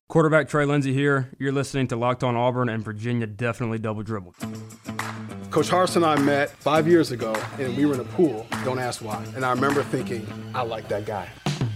Quarterback Trey Lindsey here. You're listening to Locked On Auburn, and Virginia definitely double dribbled. Coach Harsin and I met 5 years ago, and we were in a pool. Don't ask why. And I remember thinking, I like that guy.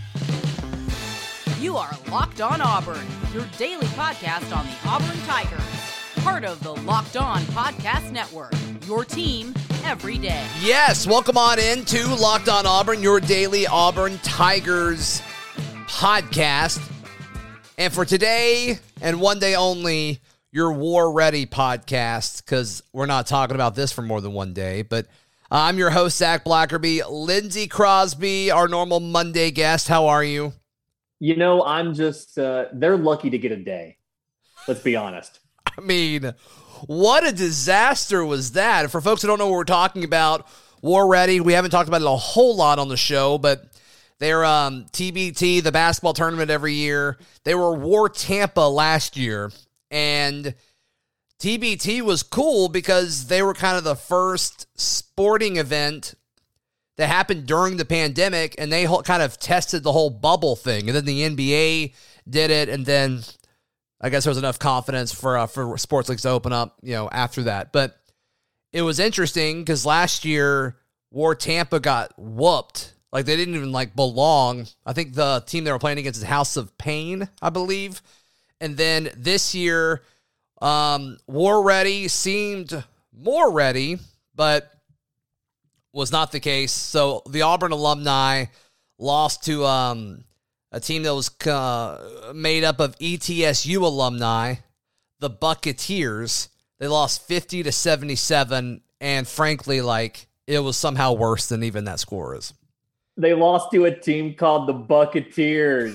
You are Locked On Auburn, your daily podcast on the Auburn Tigers. Part of the Locked On Podcast Network, your team every day. Yes, welcome on into Locked On Auburn, your daily Auburn Tigers podcast. And for today, and one day only, your War Ready podcast, because we're not talking about this for more than one day. But I'm your host, Zach Blackerby. Lindsey Crosby, our normal Monday guest. How are you? You know, I'm just, they're lucky to get a day. Let's be honest. I mean, what a disaster was that? For folks who don't know what we're talking about, War Ready, we haven't talked about it a whole lot on the show, but they're TBT, the basketball tournament every year. They were War Tampa last year, and TBT was cool because they were kind of the first sporting event that happened during the pandemic, and they kind of tested the whole bubble thing. And then the NBA did it, and then I guess there was enough confidence for sports leagues to open up, after that. But it was interesting because last year, War Tampa got whooped. Like, they didn't even, belong. I think the team they were playing against is House of Pain, I believe. And then this year, War Ready seemed more ready, but was not the case. So the Auburn alumni lost to a team that was made up of ETSU alumni, the Buccaneers. They lost 50-77, and frankly, it was somehow worse than even that score is. They lost to a team called the Buccaneers.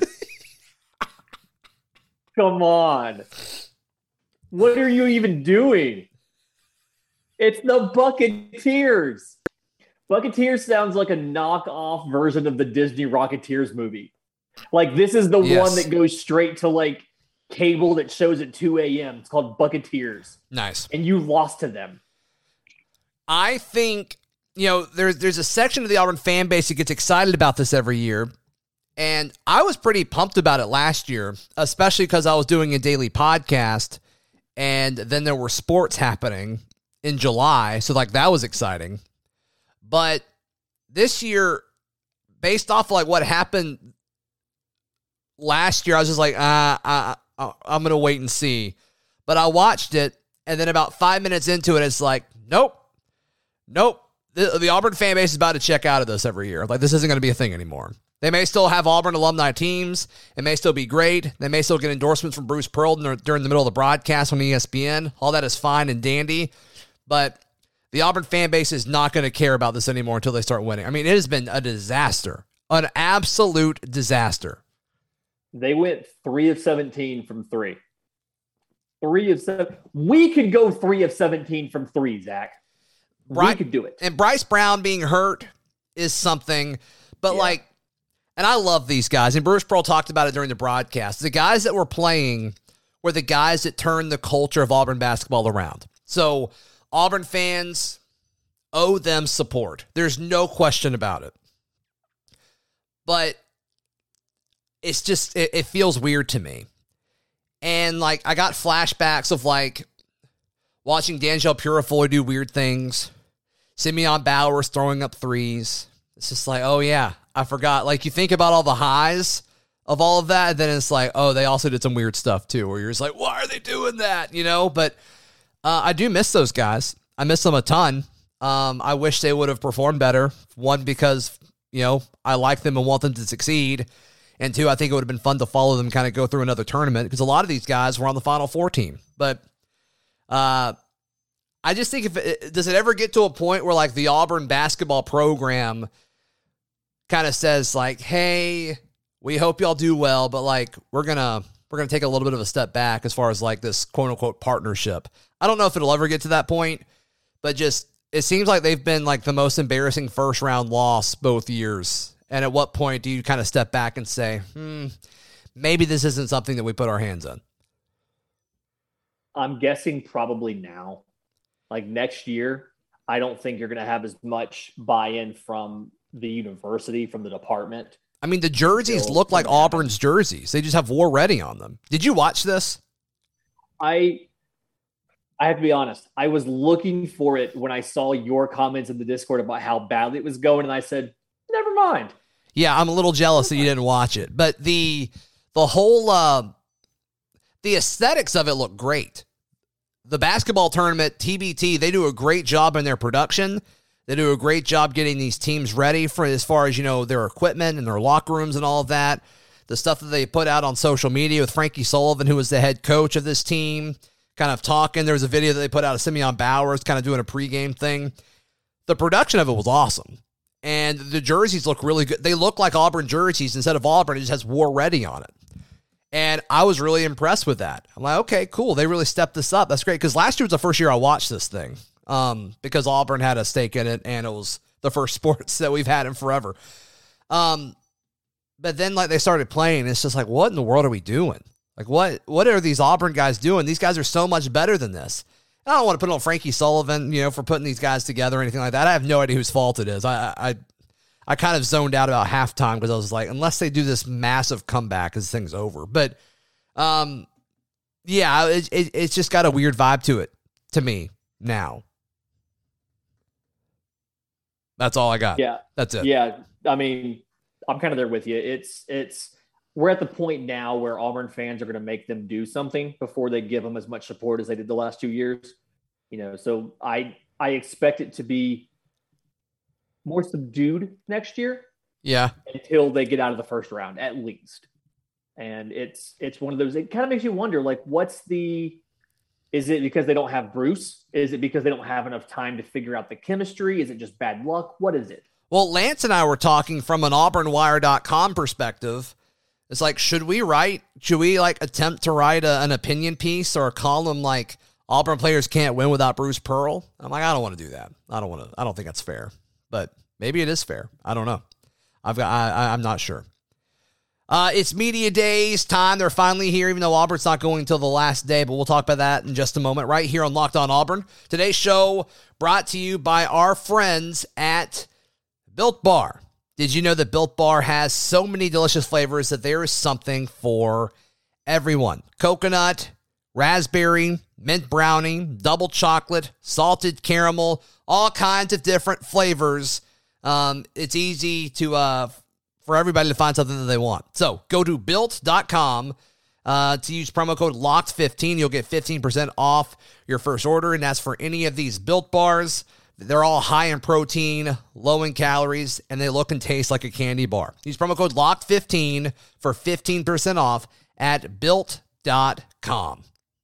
Come on. What are you even doing? It's the Buccaneers. Buccaneers sounds like a knockoff version of the Disney Rocketeers movie. This is the one that goes straight to cable that shows at 2 a.m. It's called Buccaneers. Nice. And you lost to them. I think, there's a section of the Auburn fan base that gets excited about this every year. And I was pretty pumped about it last year, especially because I was doing a daily podcast, and then there were sports happening in July. So that was exciting. But this year, based off what happened last year, I was just I'm going to wait and see. But I watched it, and then about 5 minutes into it, it's nope. The Auburn fan base is about to check out of this every year. This isn't going to be a thing anymore. They may still have Auburn alumni teams. It may still be great. They may still get endorsements from Bruce Pearl during the middle of the broadcast on ESPN. All that is fine and dandy. But the Auburn fan base is not going to care about this anymore until they start winning. I mean, it has been a disaster. An absolute disaster. They went 3 of 17 from 3. 3 of 7. We could go 3 of 17 from 3, Zach. We could do it. And Bryce Brown being hurt is something. But and I love these guys. And Bruce Pearl talked about it during the broadcast. The guys that were playing were the guys that turned the culture of Auburn basketball around. So Auburn fans owe them support. There's no question about it. But it's just, it feels weird to me. And I got flashbacks of watching D'Angelo Purifoy do weird things. Simeon Bowers throwing up threes. It's just oh yeah, I forgot. You think about all the highs of all of that, and then it's oh, they also did some weird stuff too, where you're just why are they doing that? But I do miss those guys. I miss them a ton. I wish they would have performed better. One, because, I like them and want them to succeed. And two, I think it would have been fun to follow them kind of go through another tournament, because a lot of these guys were on the Final Four team. But I just think does it ever get to a point where the Auburn basketball program kind of says hey, we hope y'all do well, but we're gonna take a little bit of a step back as far as this quote unquote partnership. I don't know if it'll ever get to that point, but just it seems like they've been the most embarrassing first round loss both years. And at what point do you kind of step back and say, maybe this isn't something that we put our hands on? I'm guessing probably now. Next year, I don't think you're going to have as much buy-in from the university, from the department. I mean, the jerseys look like Auburn's jerseys. They just have War Ready on them. Did you watch this? I have to be honest. I was looking for it when I saw your comments in the Discord about how badly it was going, and I said, never mind. Yeah, I'm a little jealous that you didn't watch it. But the whole the aesthetics of it look great. The basketball tournament, TBT, they do a great job in their production. They do a great job getting these teams ready for as far as, their equipment and their locker rooms and all of that. The stuff that they put out on social media with Frankie Sullivan, who was the head coach of this team, kind of talking. There was a video that they put out of Simeon Bowers kind of doing a pregame thing. The production of it was awesome. And the jerseys look really good. They look like Auburn jerseys. Instead of Auburn, it just has War Ready on it. And I was really impressed with that. I'm like, okay, cool. They really stepped this up. That's great. Because last year was the first year I watched this thing. Because Auburn had a stake in it, and it was the first sports that we've had in forever. But then, they started playing. It's just like, what in the world are we doing? Like, what are these Auburn guys doing? These guys are so much better than this. And I don't want to put on Frankie Sullivan, for putting these guys together or anything like that. I have no idea whose fault it is. I kind of zoned out about halftime because I was like, unless they do this massive comeback, this thing's over. But, yeah, it's just got a weird vibe to it, to me, now. That's all I got. Yeah. That's it. Yeah. I mean, I'm kind of there with you. We're at the point now where Auburn fans are going to make them do something before they give them as much support as they did the last 2 years. So I expect it to be more subdued next year. Yeah. Until they get out of the first round, at least. And it's one of those, it kind of makes you wonder, is it because they don't have Bruce? Is it because they don't have enough time to figure out the chemistry? Is it just bad luck? What is it? Well, Lance and I were talking from an AuburnWire.com perspective. It's like, should we attempt to write an opinion piece or a column like Auburn players can't win without Bruce Pearl? I'm like, I don't want to do that. I don't think that's fair, but maybe it is fair. I don't know. I'm not sure. It's media days time. They're finally here, even though Auburn's not going until the last day, but we'll talk about that in just a moment right here on Locked On Auburn. Today's show brought to you by our friends at Built Bar. Did you know that Built Bar has so many delicious flavors that there is something for everyone? Coconut, raspberry, mint brownie, double chocolate, salted caramel, all kinds of different flavors. It's easy for everybody to find something that they want. So go to Built.com to use promo code LOCKED15. You'll get 15% off your first order, and that's for any of these Built Bars. They're all high in protein, low in calories, and they look and taste like a candy bar. Use promo code LOCKED15 for 15% off at Built.com.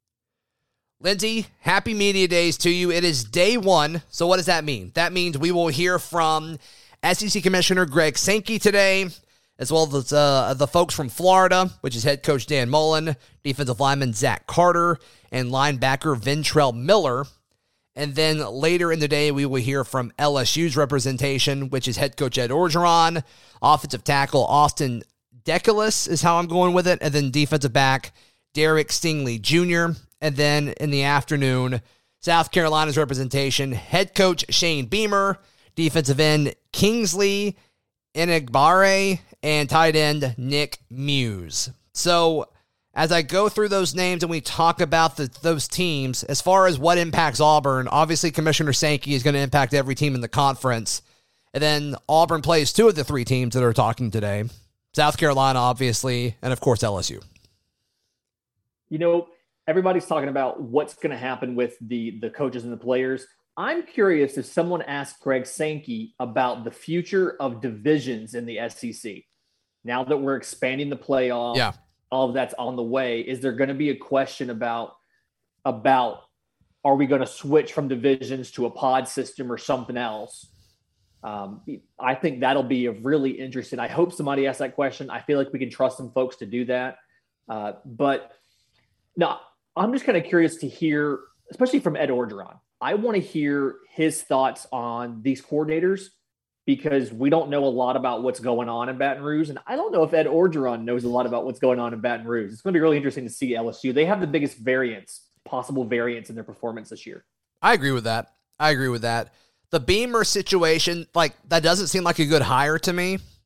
Lindsay, happy media days to you. It is day one. So what does that mean? That means we will hear from SEC Commissioner Greg Sankey today, as well as the folks from Florida, which is head coach Dan Mullen, defensive lineman Zach Carter, and linebacker Ventrell Miller. And then later in the day, we will hear from LSU's representation, which is head coach Ed Orgeron, offensive tackle Austin Deculus is how I'm going with it, and then defensive back Derek Stingley Jr. And then in the afternoon, South Carolina's representation, head coach Shane Beamer, defensive end Kingsley Enagbare, and tight end Nick Muse. So as I go through those names and we talk about those teams, as far as what impacts Auburn, obviously Commissioner Sankey is going to impact every team in the conference. And then Auburn plays two of the three teams that are talking today. South Carolina, obviously, and of course LSU. Everybody's talking about what's going to happen with the coaches and the players. I'm curious if someone asked Greg Sankey about the future of divisions in the SEC. Now that we're expanding the playoff, all of that's on the way. Is there going to be a question about are we going to switch from divisions to a pod system or something else? I think that'll be a really interesting. I hope somebody asks that question. I feel like we can trust some folks to do that. But no, I'm just kind of curious to hear, especially from Ed Orgeron. I want to hear his thoughts on these coordinators because we don't know a lot about what's going on in Baton Rouge. And I don't know if Ed Orgeron knows a lot about what's going on in Baton Rouge. It's going to be really interesting to see LSU. They have the biggest possible variance in their performance this year. I agree with that. The Beamer situation, that doesn't seem like a good hire to me.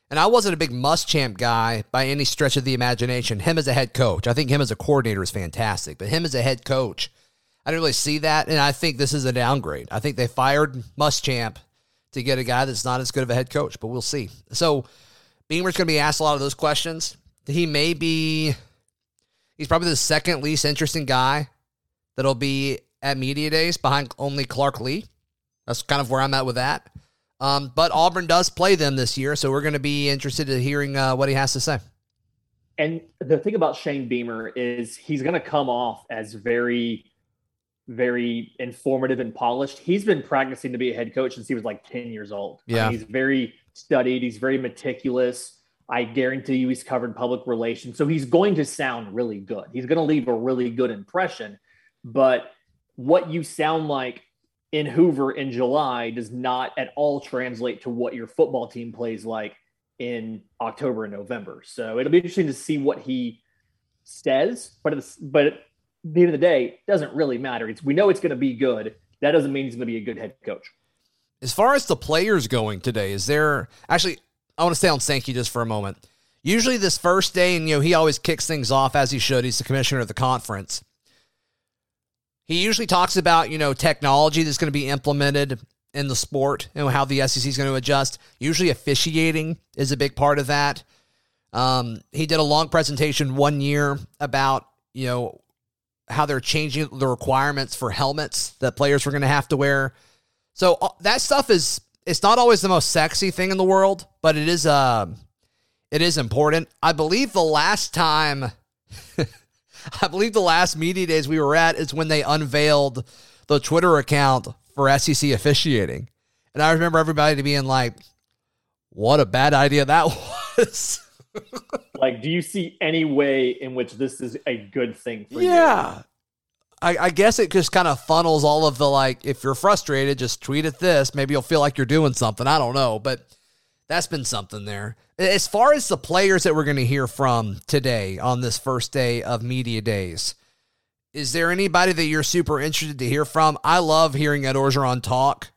And I wasn't a big Muschamp guy by any stretch of the imagination. Him as a head coach. I think him as a coordinator is fantastic. But him as a head coach, I didn't really see that. And I think this is a downgrade. I think they fired Muschamp to get a guy that's not as good of a head coach. But we'll see. So Beamer's going to be asked a lot of those questions. He's probably the second least interesting guy that'll be at media days behind only Clark Lee. That's kind of where I'm at with that. But Auburn does play them this year, so we're going to be interested in hearing what he has to say. And the thing about Shane Beamer is he's going to come off as very, very informative and polished. He's been practicing to be a head coach since he was like 10 years old. Yeah. He's very studied. He's very meticulous. I guarantee you he's covered public relations. So he's going to sound really good. He's going to leave a really good impression. But what you sound like in Hoover in July does not at all translate to what your football team plays like in October and November. So it'll be interesting to see what he says, but at the end of the day, it doesn't really matter. We know it's going to be good. That doesn't mean he's going to be a good head coach. As far as the players going today, actually, I want to stay on Sankey just for a moment. Usually this first day, and he always kicks things off as he should. He's the commissioner of the conference. He usually talks about, technology that's going to be implemented in the sport and how the SEC is going to adjust. Usually officiating is a big part of that. He did a long presentation one year about, how they're changing the requirements for helmets that players were going to have to wear. So that stuff it's not always the most sexy thing in the world, but it is important. I believe the last media days we were at is when they unveiled the Twitter account for SEC officiating. And I remember everybody being like, what a bad idea that was. Like, do you see any way in which this is a good thing for you? Yeah. I guess it just kind of funnels all of the, if you're frustrated, just tweet at this. Maybe you'll feel like you're doing something. I don't know. But that's been something there. As far as the players that we're going to hear from today on this first day of media days, is there anybody that you're super interested to hear from? I love hearing Ed Orgeron talk.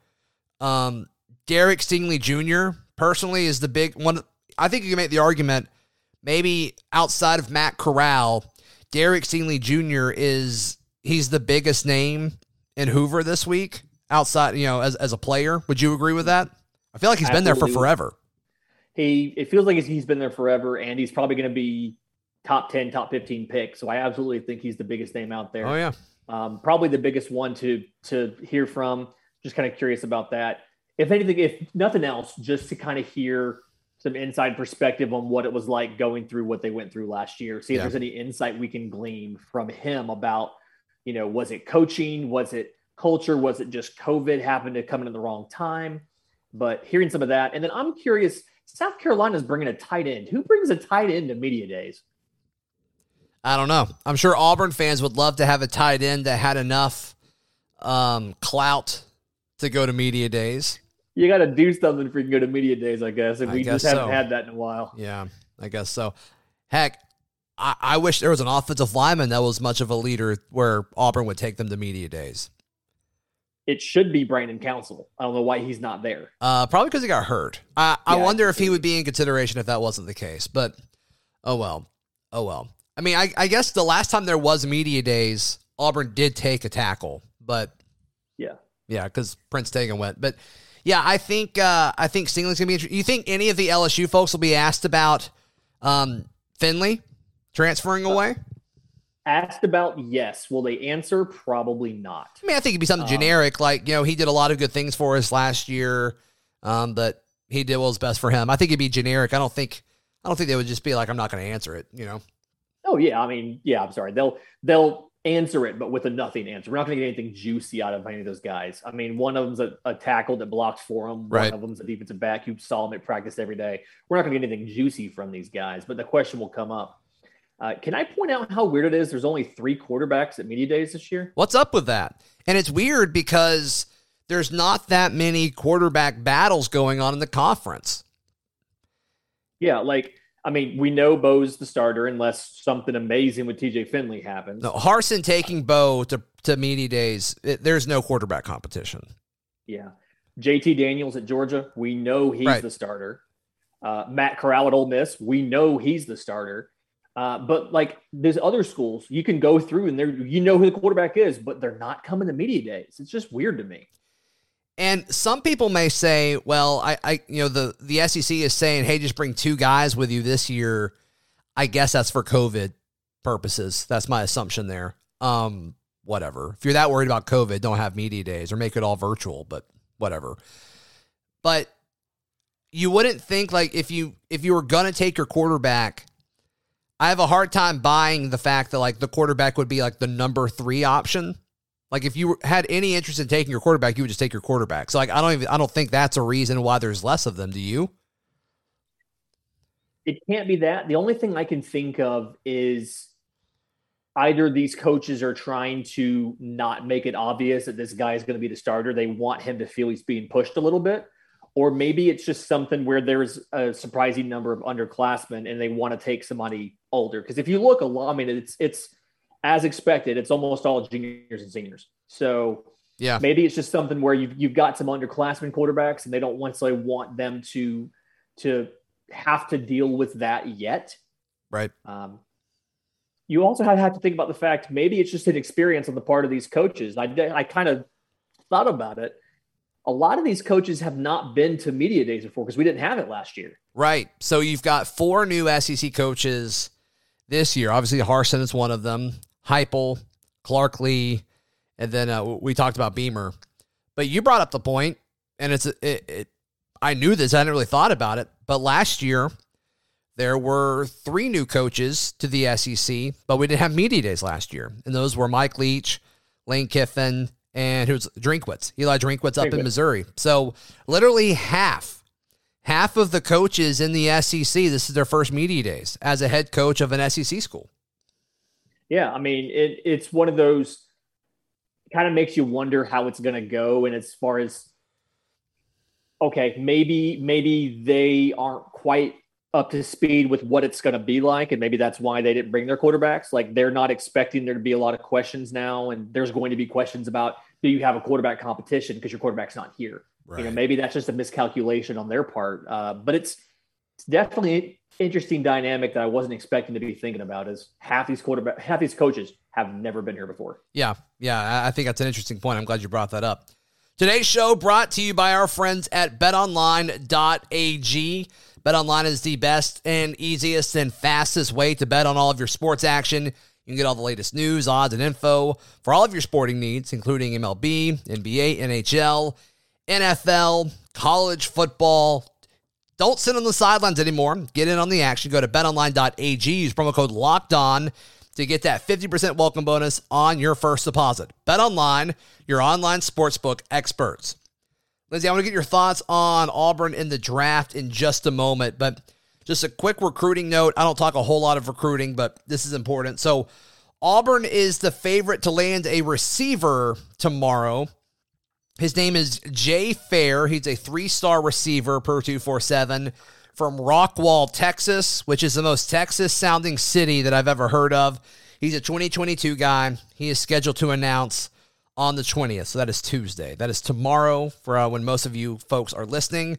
Derek Stingley Jr. personally is the big one. I think you can make the argument, maybe outside of Matt Corral, Derek Stingley Jr. he's the biggest name in Hoover this week outside, as a player. Would you agree with that? I feel like he's been there for forever. It feels like he's been there forever, and he's probably going to be top 10, top 15 pick. So I absolutely think he's the biggest name out there. Oh, yeah. Probably the biggest one to hear from. Just kind of curious about that. If anything, if nothing else, just to kind of hear some inside perspective on what it was like going through what they went through last year. See if there's any insight we can glean from him about, was it coaching? Was it culture? Was it just COVID happened to come in at the wrong time? But hearing some of that. And then I'm curious, South Carolina's bringing a tight end. Who brings a tight end to media days? I don't know. I'm sure Auburn fans would love to have a tight end that had enough clout to go to media days. You got to do something for you to go to media days, I guess. And we just haven't had that in a while. Yeah, I guess so. Heck, I wish there was an offensive lineman that was much of a leader where Auburn would take them to media days. It should be Brandon Council. I don't know why he's not there. Probably because he got hurt. I wonder if he would be in consideration if that wasn't the case. But, oh well. I mean, I guess the last time there was media days, Auburn did take a tackle. But, yeah, because Prince Tagan went. But, yeah, I think Stingley's going to be interesting. You think any of the LSU folks will be asked about Finley transferring away? Asked about, yes. Will they answer? Probably not. I mean, I think it'd be something generic, like, he did a lot of good things for us last year, but he did what was best for him. I think it'd be generic. I don't think they would just be like, I'm not going to answer it, Oh, yeah. I mean, yeah, I'm sorry. They'll answer it, but with a nothing answer. We're not going to get anything juicy out of any of those guys. I mean, one of them's a tackle that blocks for them. Right. One of them's a defensive back who saw him at practice every day. We're not going to get anything juicy from these guys, but the question will come up. Can I point out how weird it is? There's only 3 quarterbacks at media days this year. What's up with that? And it's weird because there's not that many quarterback battles going on in the conference. Yeah, we know Bo's the starter unless something amazing with TJ Finley happens. No, Harsin taking Bo to media days, there's no quarterback competition. Yeah. JT Daniels at Georgia, we know he's the starter. Matt Corral at Ole Miss, we know he's the starter. But like there's other schools you can go through and who the quarterback is, but they're not coming to media days. It's just weird to me. And some people may say, well, the SEC is saying, hey, just bring 2 guys with you this year. I guess that's for COVID purposes. That's my assumption there. Whatever. If you're that worried about COVID, don't have media days or make it all virtual, but whatever. But you wouldn't think like if you were going to take your quarterback, I have a hard time buying the fact that like the quarterback would be like the number 3 option. Like if you had any interest in taking your quarterback, you would just take your quarterback. So like I don't think that's a reason why there's less of them. Do you? It can't be that. The only thing I can think of is either these coaches are trying to not make it obvious that this guy is going to be the starter. They want him to feel he's being pushed a little bit. Or maybe it's just something where there's a surprising number of underclassmen and they want to take somebody older. Because if you look a lot, I mean, it's as expected. It's almost all juniors and seniors. So yeah, maybe it's just something where you've got some underclassmen quarterbacks and they don't necessarily want them to have to deal with that yet. Right. You also have to think about the fact maybe it's just an experience on the part of these coaches. I kind of thought about it. A lot of these coaches have not been to media days before because we didn't have it last year. Right. So you've got 4 new SEC coaches this year. Obviously, Harsin is one of them. Heupel, Clark Lee, and then we talked about Beamer. But you brought up the point, and I knew this. I hadn't really thought about it. But last year, there were 3 new coaches to the SEC, but we didn't have media days last year. And those were Mike Leach, Lane Kiffin, and who's Drinkwitz, Eli Drinkwitz up in Missouri. So literally half of the coaches in the SEC, this is their first media days as a head coach of an SEC school. Yeah, I mean, it's one of those kind of makes you wonder how it's going to go. And as far as, okay, maybe they aren't quite up to speed with what it's going to be like. And maybe that's why they didn't bring their quarterbacks. Like they're not expecting there to be a lot of questions now. And there's going to be questions about, do you have a quarterback competition because your quarterback's not here? Right. You know, maybe that's just a miscalculation on their part. But it's definitely an interesting dynamic that I wasn't expecting to be thinking about is half these coaches have never been here before. Yeah. I think that's an interesting point. I'm glad you brought that up. Today's show brought to you by our friends at betonline.ag. BetOnline is the best and easiest and fastest way to bet on all of your sports action. You can get all the latest news, odds, and info for all of your sporting needs, including MLB, NBA, NHL, NFL, college football. Don't sit on the sidelines anymore. Get in on the action. Go to betonline.ag. Use promo code LOCKEDON to get that 50% welcome bonus on your first deposit. BetOnline, your online sportsbook experts. Lindsay, I want to get your thoughts on Auburn in the draft in just a moment, but just a quick recruiting note. I don't talk a whole lot of recruiting, but this is important. So Auburn is the favorite to land a receiver tomorrow. His name is Jay Fair. He's a 3-star receiver per 247 from Rockwall, Texas, which is the most Texas-sounding city that I've ever heard of. He's a 2022 guy. He is scheduled to announce on the 20th, so that is Tuesday. That is tomorrow for when most of you folks are listening.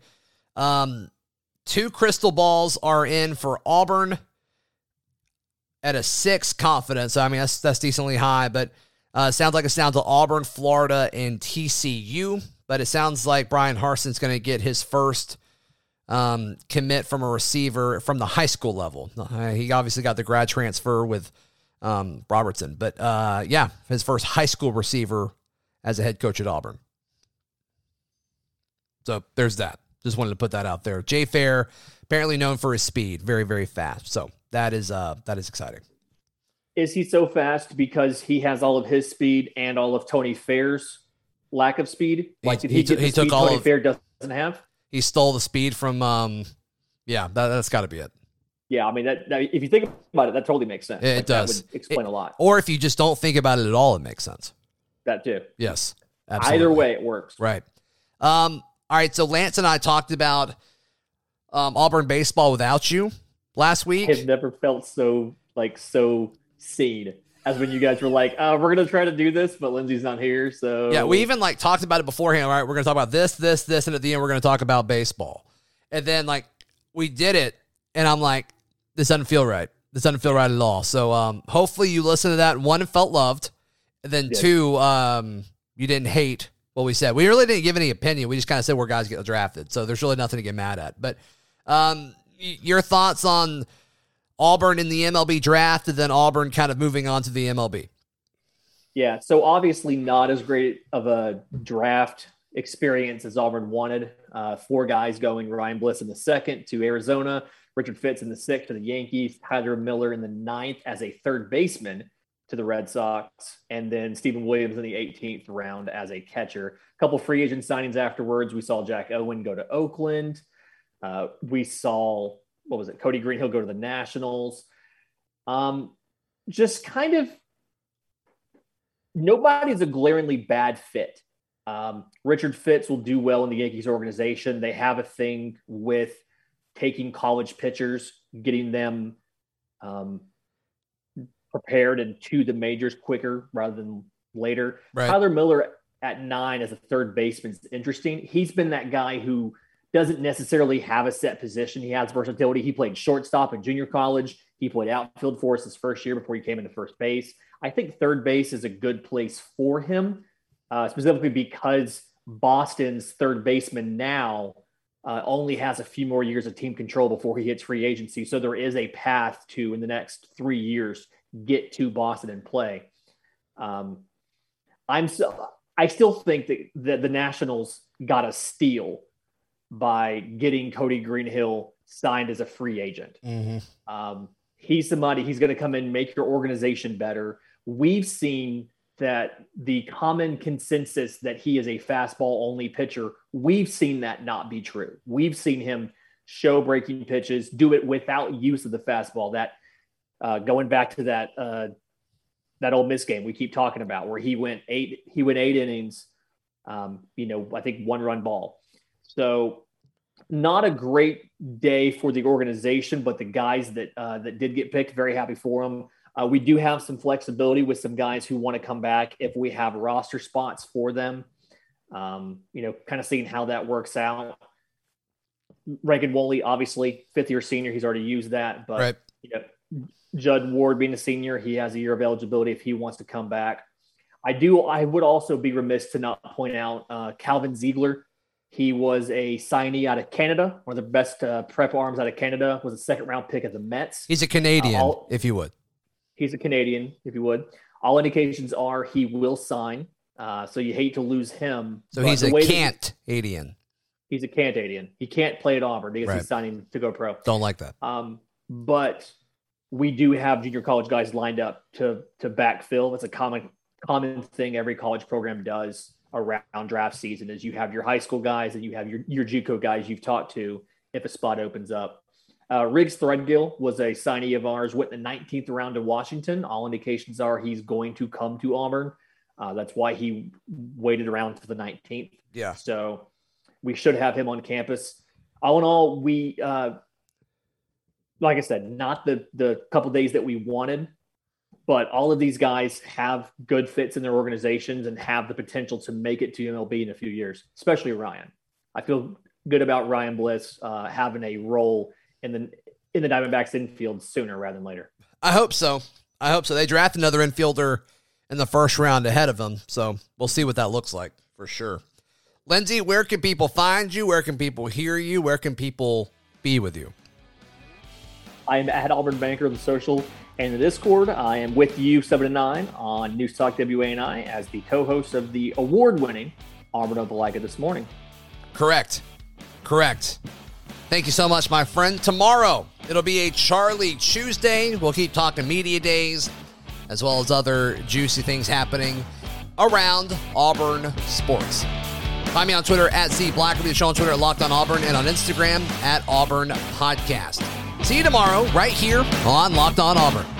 2 crystal balls are in for Auburn at a 6 confidence. I mean, that's decently high, but sounds like it's down to Auburn, Florida, and TCU. But it sounds like Brian Harsin's going to get his first commit from a receiver from the high school level. He obviously got the grad transfer with Robertson. But, his first high school receiver as a head coach at Auburn. So there's that. Just wanted to put that out there. Jay Fair, apparently known for his speed. Very, very fast. So that is exciting. Is he so fast because he has all of his speed and all of Tony Fair's lack of speed? Like, did he get the speed Tony Fair doesn't have? He stole the speed from, that's got to be it. Yeah, I mean, that if you think about it, that totally makes sense. It does. That would explain a lot. Or if you just don't think about it at all, it makes sense. That too. Yes, absolutely. Either way, it works. Right. All right, so Lance and I talked about Auburn baseball without you last week. I've never felt so seen as when you guys were like, we're going to try to do this, but Lindsay's not here. So yeah, we even talked about it beforehand. All right, we're going to talk about this, and at the end, we're going to talk about baseball. And then we did it, and I'm like, this doesn't feel right. This doesn't feel right at all. So hopefully you listened to that. One, felt loved. And then two, you didn't hate what we said. We really didn't give any opinion. We just kind of said where guys get drafted. So there's really nothing to get mad at. But your thoughts on Auburn in the MLB draft and then Auburn kind of moving on to the MLB? Yeah, so obviously not as great of a draft experience as Auburn wanted. 4 guys going: Ryan Bliss in the 2nd to Arizona, Richard Fitts in the 6th to the Yankees, Tyler Miller in the 9th as a third baseman to the Red Sox, and then Stephen Williams in the 18th round as a catcher. A couple free agent signings afterwards. We saw Jack Owen go to Oakland. We saw, Cody Greenhill go to the Nationals. Just kind of, nobody's a glaringly bad fit. Richard Fitts will do well in the Yankees organization. They have a thing with taking college pitchers, getting them prepared and to the majors quicker rather than later. Right. Tyler Miller at 9 as a third baseman is interesting. He's been that guy who doesn't necessarily have a set position. He has versatility. He played shortstop in junior college. He played outfield for us his first year before he came into first base. I think third base is a good place for him, specifically because Boston's third baseman now only has a few more years of team control before he hits free agency. So there is a path to, in the next 3 years, get to Boston and play. I still think that the Nationals got a steal by getting Cody Greenhill signed as a free agent. Mm-hmm. He's somebody, he's going to come in, make your organization better. We've seen that the common consensus that he is a fastball only pitcher, we've seen that not be true. We've seen him show breaking pitches, do it without use of the fastball. That going back to that Ole Miss game we keep talking about, where he went 8 innings, I think 1-run ball. So not a great day for the organization, but the guys that did get picked, very happy for them. We do have some flexibility with some guys who want to come back if we have roster spots for them. Kind of seeing how that works out. Rankin Woley, obviously, 5th-year senior. He's already used that. But, right. Judd Ward being a senior, he has a year of eligibility if he wants to come back. I would also be remiss to not point out Calvin Ziegler. He was a signee out of Canada, one of the best prep arms out of Canada, was a 2nd-round pick of the Mets. He's a Canadian, if you would. He's a Canadian, if you would. All indications are he will sign, so you hate to lose him. So he's a Canadian. He's a Canadian. He can't play at Auburn because he's signing to go pro. Don't like that. But we do have junior college guys lined up to backfill. It's a common thing every college program does around draft season, is you have your high school guys and you have your JUCO guys you've talked to if a spot opens up. Riggs Threadgill was a signee of ours, went in the 19th round to Washington. All indications are he's going to come to Auburn. That's why he waited around to the 19th. Yeah. So we should have him on campus. All in all, we, like I said, not the couple days that we wanted, but all of these guys have good fits in their organizations and have the potential to make it to MLB in a few years, especially Ryan. I feel good about Ryan Bliss having a role in the Diamondbacks infield sooner rather than later. I hope so. They draft another infielder in the first round ahead of them, so we'll see what that looks like for sure. Lindsay, where can people find you? Where can people hear you? Where can people be with you? I am at Auburn Banker on the social and the Discord. I am with you 7 to 9 on News Talk WANI as the co-host of the award-winning Auburn Opelika This Morning. Correct. Thank you so much, my friend. Tomorrow, it'll be a Charlie Tuesday. We'll keep talking media days, as well as other juicy things happening around Auburn sports. Find me on Twitter at ZBlackerby, the show on Twitter at Locked On Auburn, and on Instagram at Auburn Podcast. See you tomorrow right here on Locked On Auburn.